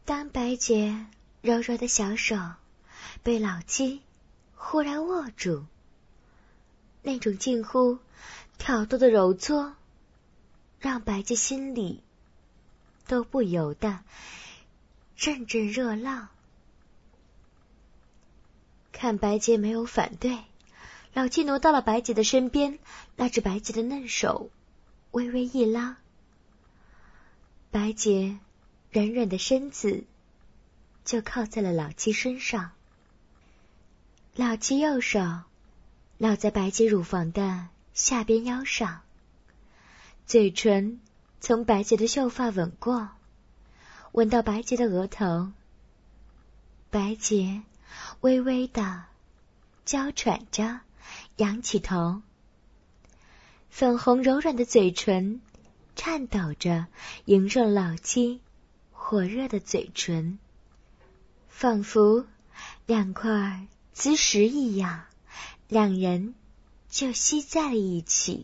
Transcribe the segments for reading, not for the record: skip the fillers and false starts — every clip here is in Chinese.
当白洁柔柔的小手被老七忽然握住，那种近乎挑逗的揉搓，让白洁心里都不由得阵阵热浪。看白洁没有反对，老七挪到了白洁的身边，拉着白洁的嫩手，微微一拉，白洁软软的身子就靠在了老七身上。老七右手落在白洁乳房的下边腰上，嘴唇从白洁的秀发吻过，吻到白洁的额头。白洁微微的娇喘着，仰起头，粉红柔软的嘴唇颤抖着迎上老七火热的嘴唇，仿佛两块磁石一样，两人就吸在了一起。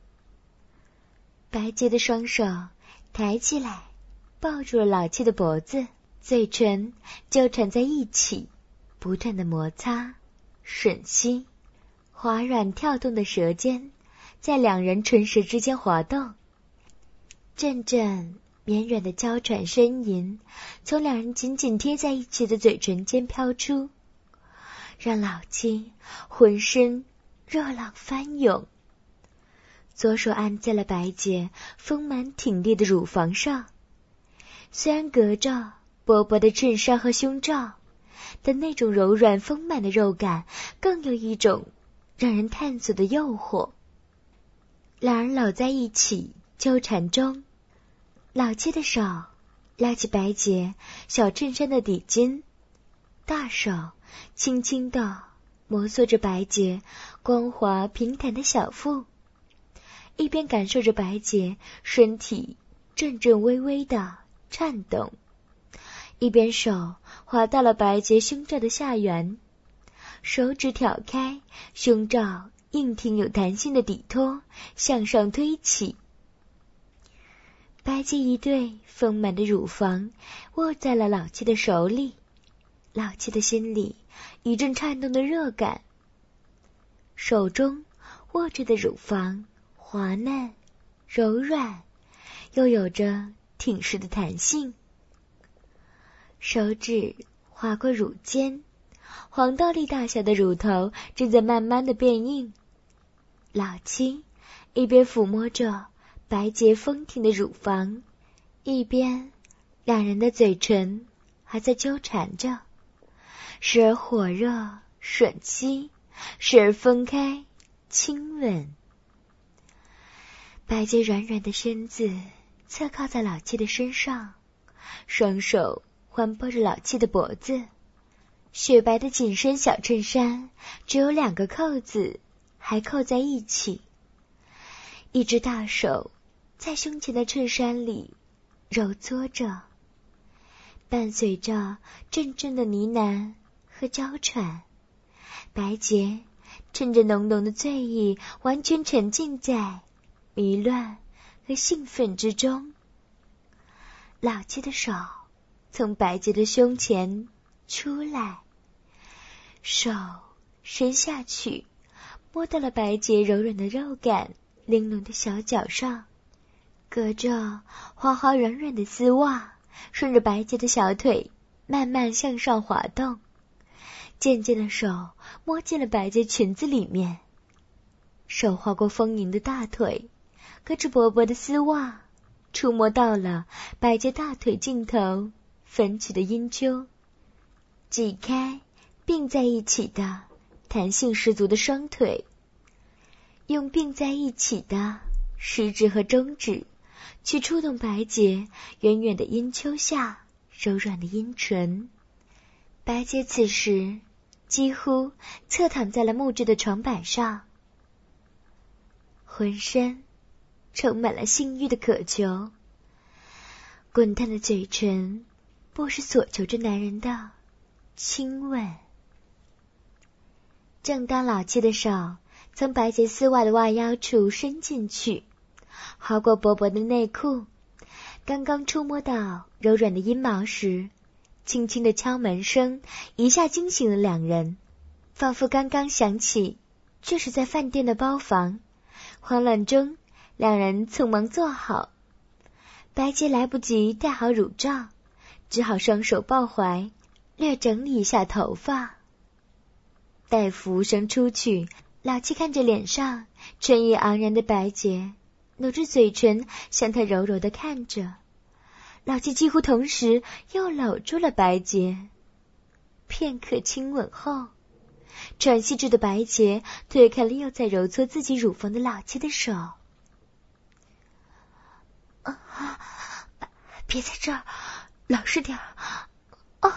白洁的双手抬起来抱住了老七的脖子，嘴唇纠缠在一起，不断的摩擦吮吸，滑软跳动的舌尖在两人唇舌之间滑动，阵阵绵软的娇喘呻吟从两人紧紧贴在一起的嘴唇间飘出，让老七浑身热浪翻涌。左手按在了白洁丰满挺立的乳房上，虽然隔着薄薄的衬衫和胸罩，但那种柔软丰满的肉感更有一种让人探索的诱惑。两人搂在一起纠缠中，老七的手拉起白洁小衬衫的底襟，大手轻轻地摩挲着白洁光滑平坦的小腹，一边感受着白洁身体阵阵微微的颤动，一边手滑到了白洁胸罩的下缘，手指挑开胸罩硬挺有弹性的底托，向上推起。白洁一对丰满的乳房握在了老七的手里，老七的心里一阵颤动的热感，手中握着的乳房滑嫩柔软，又有着挺实的弹性。手指划过乳尖，黄豆粒大小的乳头正在慢慢的变硬。老七一边抚摸着白洁丰挺的乳房，一边两人的嘴唇还在纠缠着，时而火热吮吸，时而分开亲吻。白洁软软的身子侧靠在老七的身上，双手环抱着老七的脖子，雪白的紧身小衬衫只有2个扣子还扣在一起，一只大手在胸前的衬衫里揉搓着，伴随着阵阵的呢喃和娇喘，白洁趁着浓浓的醉意完全沉浸在迷乱和兴奋之中。老七的手从白洁的胸前出来，手伸下去摸到了白洁柔软的肉感玲珑的小脚上，隔着滑滑软软的丝袜，顺着白洁的小腿慢慢向上滑动，渐渐的手摸进了白洁裙子里面，手划过丰盈的大腿，隔着薄薄的丝袜触摸到了白洁大腿尽头粉起的阴丘，挤开并在一起的弹性十足的双腿，用并在一起的食指和中指去触动白洁远远的阴丘下柔软的阴唇。白洁此时几乎侧躺在了木质的床板上，浑身充满了性欲的渴求，滚烫的嘴唇不时索求着男人的亲吻。正当老七的手从白洁丝袜的袜腰处伸进去，划过薄薄的内裤，刚刚触摸到柔软的阴毛时， 轻轻的敲门声一下惊醒了两人，仿佛刚刚响起，这是在饭店的包房。慌乱中，两人匆忙坐好。白洁来不及戴好乳罩，只好双手抱怀，略整理一下头发。待服务生出去，老七看着脸上春意盎然的白洁，努着嘴唇向她柔柔地看着。老七几乎同时又搂住了白洁，片刻亲吻后，喘息着的白洁推开了又在揉搓自己乳房的老七的手。别在这儿，老实点儿。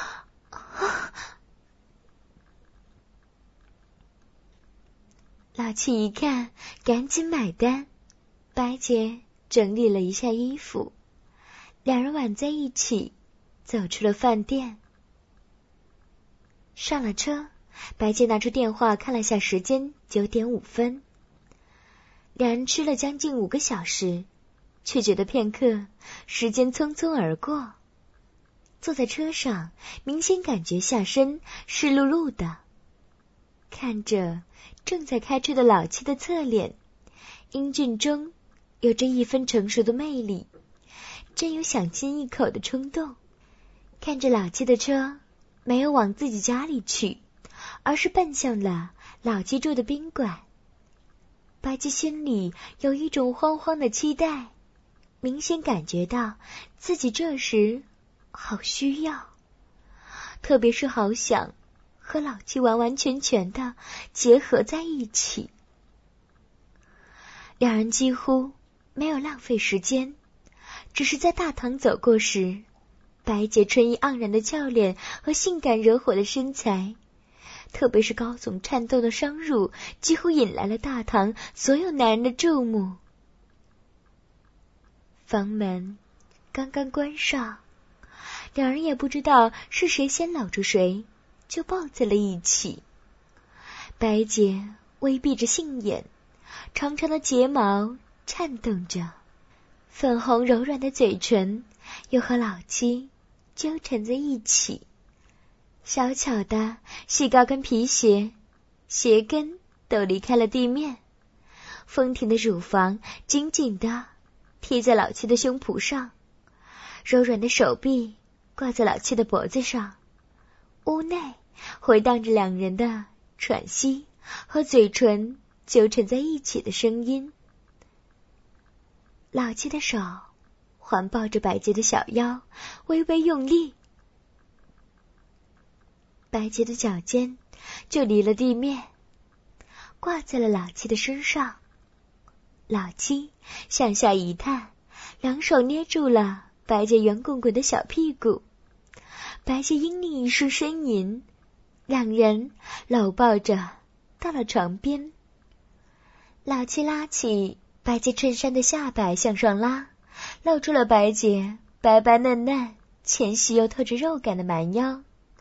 老七一看，赶紧买单。白洁整理了一下衣服，两人挽在一起，走出了饭店。上了车，白洁拿出电话看了下时间，9点5分。两人吃了将近5个小时，却觉得片刻时间匆匆而过。坐在车上，明显感觉下身湿漉漉的，看着正在开车的老七的侧脸，英俊中有着一分成熟的魅力，真有想亲一口的冲动。看着老七的车没有往自己家里去，而是奔向了老七住的宾馆，白洁心里有一种慌慌的期待，明显感觉到自己这时好需要，特别是好想和老七完完全全的结合在一起。两人几乎没有浪费时间，只是在大堂走过时，白洁春意盎然的俏脸和性感惹火的身材，特别是高耸颤动的双乳，几乎引来了大堂所有男人的注目。房门刚刚关上，两人也不知道是谁先搂住谁，就抱在了一起。白洁微闭着杏眼，长长的睫毛颤动着，粉红柔软的嘴唇又和老七纠缠在一起。小巧的细高跟皮鞋，鞋跟都离开了地面，丰挺的乳房紧紧地贴在老七的胸脯上，柔软的手臂挂在老七的脖子上。屋内回荡着两人的喘息和嘴唇纠缠在一起的声音。老七的手环抱着白洁的小腰，微微用力，白洁的脚尖就离了地面，挂在了老七的身上。老七向下一探，两手捏住了白洁圆滚滚的小屁股。白洁嘤咛一声呻吟，两人搂抱着到了床边。老七拉起白洁衬衫的下摆向上拉，露出了白洁白白嫩嫩、纤细又透着肉感的蛮腰。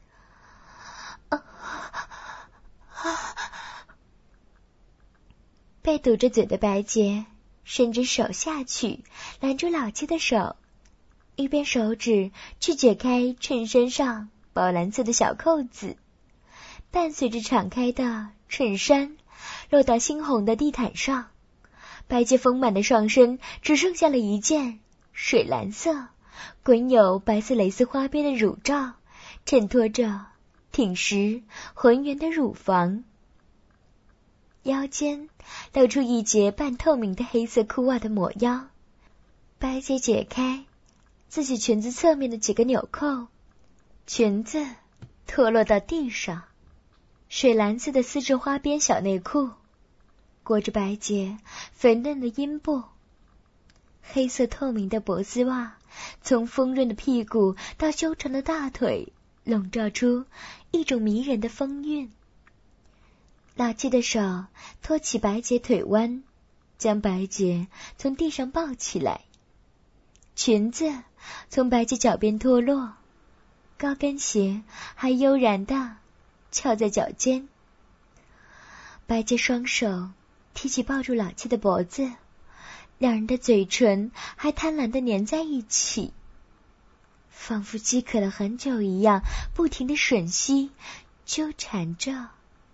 被堵着嘴的白洁伸只手下去拦住老七的手，一边手指去解开衬衫上宝蓝色的小扣子，伴随着敞开的衬衫落到猩红的地毯上，白洁丰满的双身只剩下了一件水蓝色滚有白色蕾丝花边的乳罩，衬托着挺实浑圆的乳房。腰间露出一截半透明的黑色裤袜的抹腰，白洁解开自己裙子侧面的几个纽扣，裙子脱落到地上。水蓝色的丝质花边小内裤裹着白洁粉嫩的阴部，黑色透明的脖子袜从丰润的屁股到修长的大腿笼罩出一种迷人的风韵。老七的手托起白洁腿弯，将白洁从地上抱起来，裙子从白洁脚边脱落，高跟鞋还悠然地翘在脚尖。白洁双手提起抱住老七的脖子，两人的嘴唇还贪婪地粘在一起。 仿佛饥渴了很久一样，不停地吮吸，纠缠着。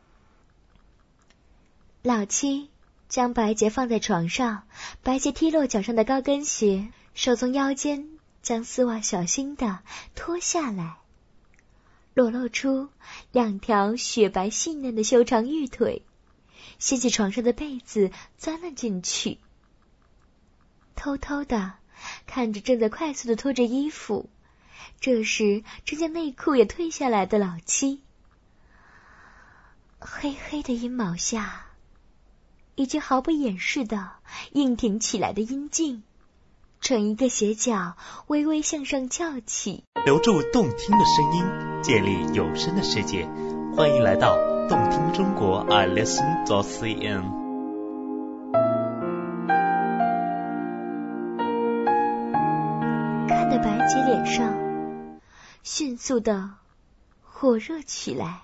老七将白洁放在床上，白洁踢落脚上的高跟鞋，手从腰间将丝袜小心地脱下来，裸露出2条雪白细嫩的修长玉腿，掀起床上的被子钻了进去，偷偷地看着正在快速地脱着衣服，这时正将内裤也褪下来的老七。黑黑的阴毛下，已经毫不掩饰的硬挺起来的阴茎，呈一个斜角微微向上翘起， 留住动听的声音，建立有声的世界。欢迎来到动听中国 iListen.cn。 看得白洁脸上迅速的火热起来，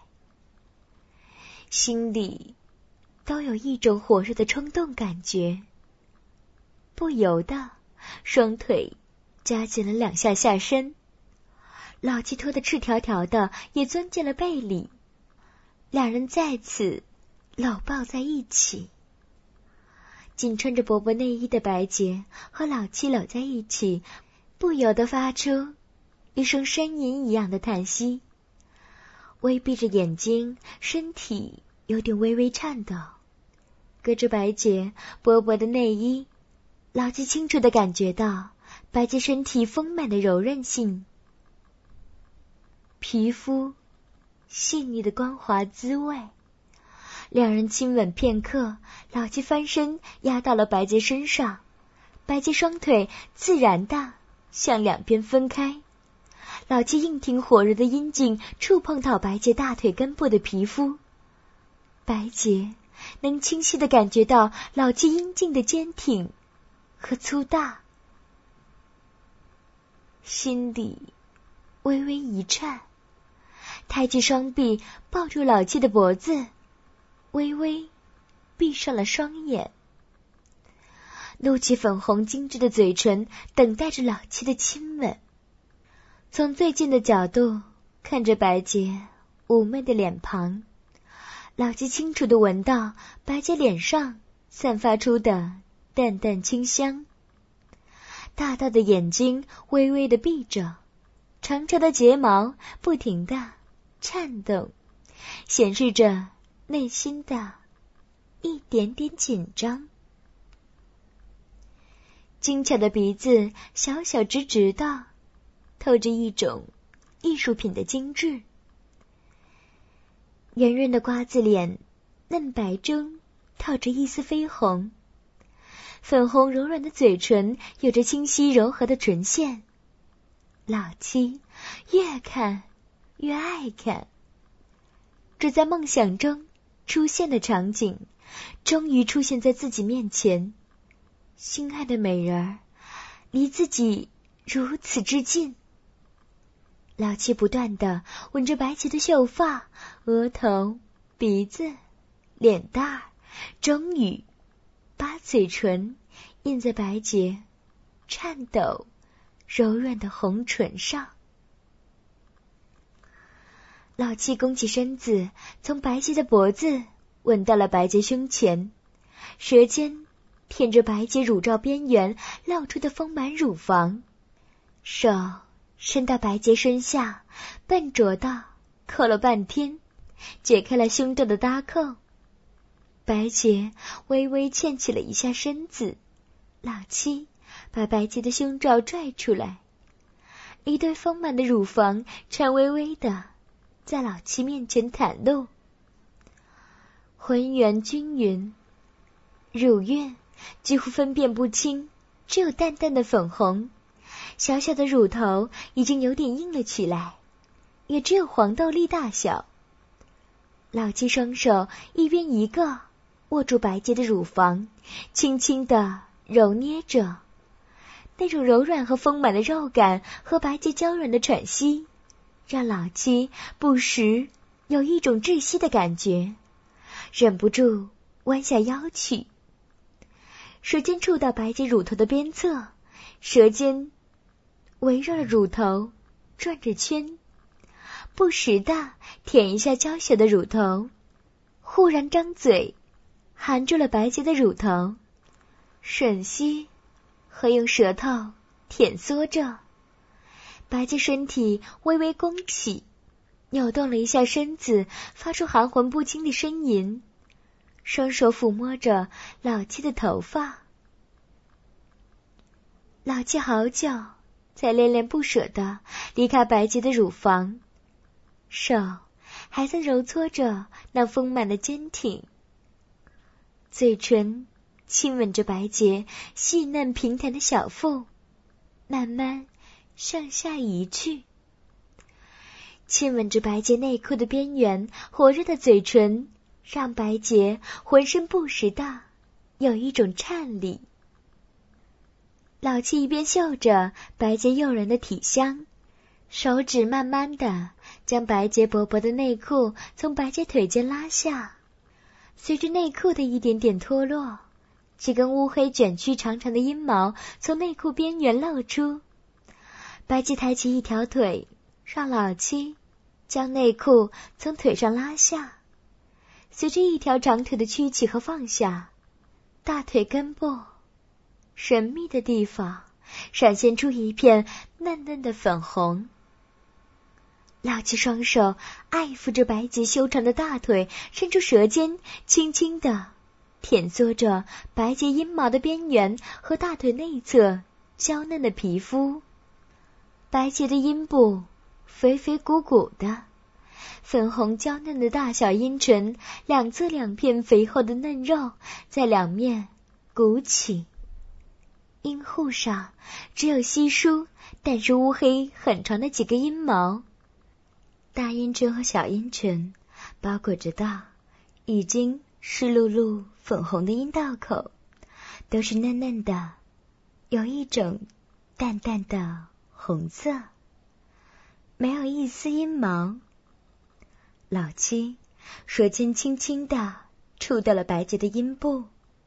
心里都有一种火热的冲动感觉，不由得双腿夹紧了2下下身，老七脱得赤条条的也钻进了被里，两人再次搂抱在一起。仅穿着薄薄内衣的白洁和老七搂在一起，不由得发出一声呻吟一样的叹息，微闭着眼睛，身体有点微微颤抖。隔着白洁薄薄的内衣，老七清楚地感觉到白洁身体丰满的柔韧性，皮肤细腻的光滑滋味。两人亲吻片刻，老七翻身压到了白洁身上，白洁双腿自然地向两边分开，老七硬挺火热的阴茎触碰到白洁大腿根部的皮肤，白洁能清晰地感觉到老七阴茎的坚挺和粗大，心里微微一颤，抬起双臂抱住老七的脖子，微微闭上了双眼，露起粉红精致的嘴唇，等待着老七的亲吻。从最近的角度看着白洁妩媚的脸庞，老七清楚地闻到白洁脸上散发出的淡淡清香。大大的眼睛微微地闭着，长长的睫毛不停地颤动，显示着内心的一点点紧张。精巧的鼻子小小直直的，透着一种艺术品的精致。圆润的瓜子脸，嫩白中透着一丝绯红，粉红柔软的嘴唇有着清晰柔和的唇线。老七越看越爱看，只在梦想中出现的场景，终于出现在自己面前。心爱的美人儿，离自己如此之近。老七不断地吻着白洁的秀发、额头、鼻子、脸蛋儿，终于把嘴唇印在白洁颤抖柔软的红唇上。老七弓起身子，从白洁的脖子吻到了白洁胸前，舌尖舔着白洁乳罩边缘露出的丰满乳房，手伸到白洁身下，笨拙地扣了半天，解开了胸罩的搭扣。白洁微微欠起了一下身子，老七把白洁的胸罩拽出来，一对丰满的乳房颤巍巍地在老七面前袒露，浑圆均匀，乳晕几乎分辨不清，只有淡淡的粉红，小小的乳头已经有点硬了起来，也只有黄豆粒大小。老七双手一边一个握住白洁的乳房，轻轻地揉捏着，那种柔软和丰满的肉感和白洁娇软的喘息，让老七不时有一种窒息的感觉，忍不住弯下腰去，舌尖触到白洁乳头的边侧，舌尖围绕着乳头转着圈，不时地舔一下娇小的乳头，忽然张嘴含住了白洁的乳头，吮吸和用舌头舔嗦着。白洁身体微微弓起，扭动了一下身子，发出含混不清的呻吟，双手抚摸着老七的头发。老七好久才恋恋不舍地离开白洁的乳房，手还在揉搓着那丰满的坚挺，嘴唇亲吻着白洁细嫩平坦的小腹，慢慢向下移去，亲吻着白洁内裤的边缘，火热的嘴唇让白洁浑身不时地有一种颤栗。老七一边嗅着白洁诱人的体香，手指慢慢地将白洁薄薄的内裤从白洁腿间拉下，随着内裤的一点点脱落，几根乌黑卷曲长长的阴毛从内裤边缘露出。白洁抬起一条腿，让老七将内裤从腿上拉下，随着一条长腿的屈起和放下，大腿根部神秘的地方闪现出一片嫩嫩的粉红。老七双手爱抚着白洁修长的大腿，伸出舌尖轻轻地舔嗦着白洁阴毛的边缘和大腿内侧娇嫩的皮肤。白洁的阴部肥肥鼓鼓的，粉红娇嫩的大小阴唇，两侧两片肥厚的嫩肉在两面鼓起。阴户上只有稀疏但是乌黑很长的几个阴毛，大阴唇和小阴唇包裹着大已经湿漉漉粉红的阴道口，都是嫩嫩的，有一种淡淡的红色，没有一丝阴毛。老七舌尖轻轻地触到了白洁的阴部，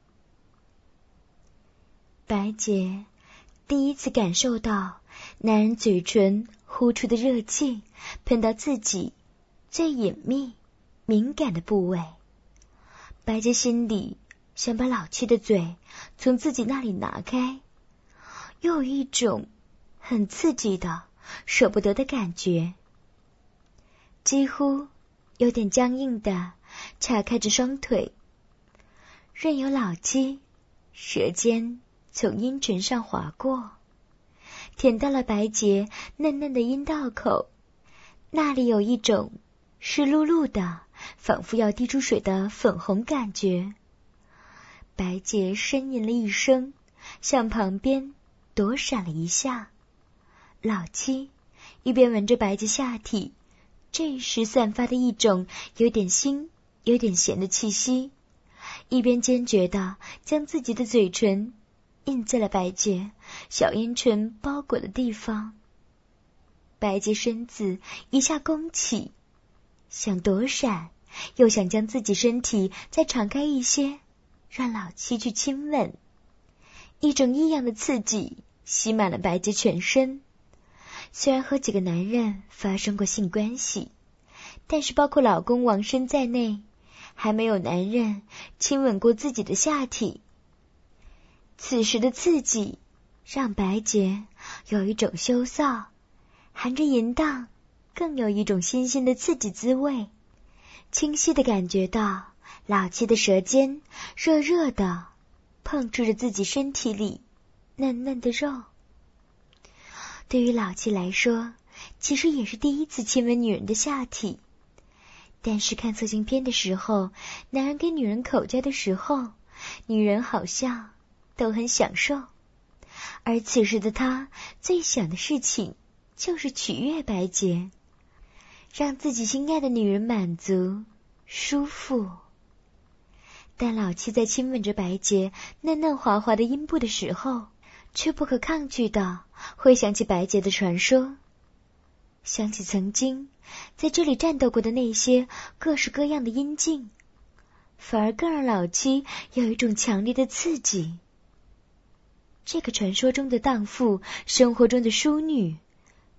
白洁第一次感受到男人嘴唇呼出的热气喷到自己最隐秘敏感的部位。白洁心里想把老七的嘴从自己那里拿开，又有一种很刺激的舍不得的感觉，几乎有点僵硬的岔开着双腿，任由老七舌尖从阴唇上划过，舔到了白洁嫩嫩的阴道口，那里有一种湿漉漉的仿佛要滴出水的粉红感觉。白洁呻吟了一声，向旁边躲闪了一下。老七一边闻着白洁下体这时散发的一种有点腥有点咸的气息，一边坚决地将自己的嘴唇印在了白洁小阴唇包裹的地方。白洁身子一下弓起，想躲闪，又想将自己身体再敞开一些，让老七去亲吻。一种异样的刺激吸满了白洁全身。虽然和几个男人发生过性关系，但是包括老公王生在内，还没有男人亲吻过自己的下体。此时的刺激让白洁有一种羞臊，含着淫荡更有一种新鲜的刺激滋味，清晰地感觉到老七的舌尖热热地碰触着自己身体里嫩嫩的肉。对于老七来说，其实也是第一次亲吻女人的下体，但是看色情片的时候，男人跟女人口交的时候，女人好像都很享受，而此时的他最想的事情就是取悦白洁，让自己心爱的女人满足舒服。但老七在亲吻着白洁嫩嫩滑滑的阴部的时候，却不可抗拒的会想起白洁的传说，想起曾经在这里战斗过的那些各式各样的阴茎，反而更让老七有一种强烈的刺激。这个传说中的荡妇，生活中的淑女，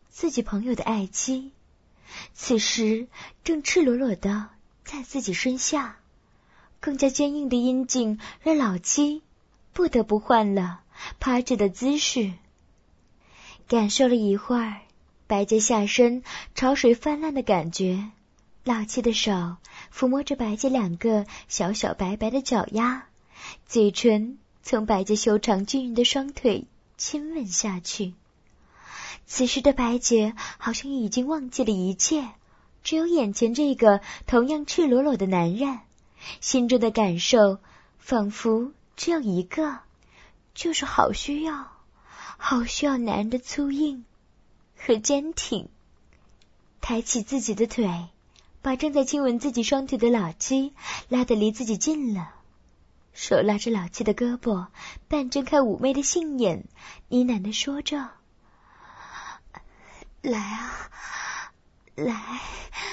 自己朋友的爱妻，此时正赤裸裸地在自己身下，更加坚硬的阴茎让老七不得不换了趴着的姿势。感受了一会儿白洁下身潮水泛滥的感觉，老七的手抚摸着白洁2个小小白白的脚丫，嘴唇从白洁修长均匀的双腿亲吻下去。此时的白洁好像已经忘记了一切，只有眼前这个同样赤裸裸的男人，心中的感受仿佛只有一个，就是好需要男人的粗硬和坚挺。抬起自己的腿，把正在亲吻自己双腿的老七拉得离自己近了，手拉着老七的胳膊，半睁开妩媚的杏眼，呢喃地说着：来啊，来，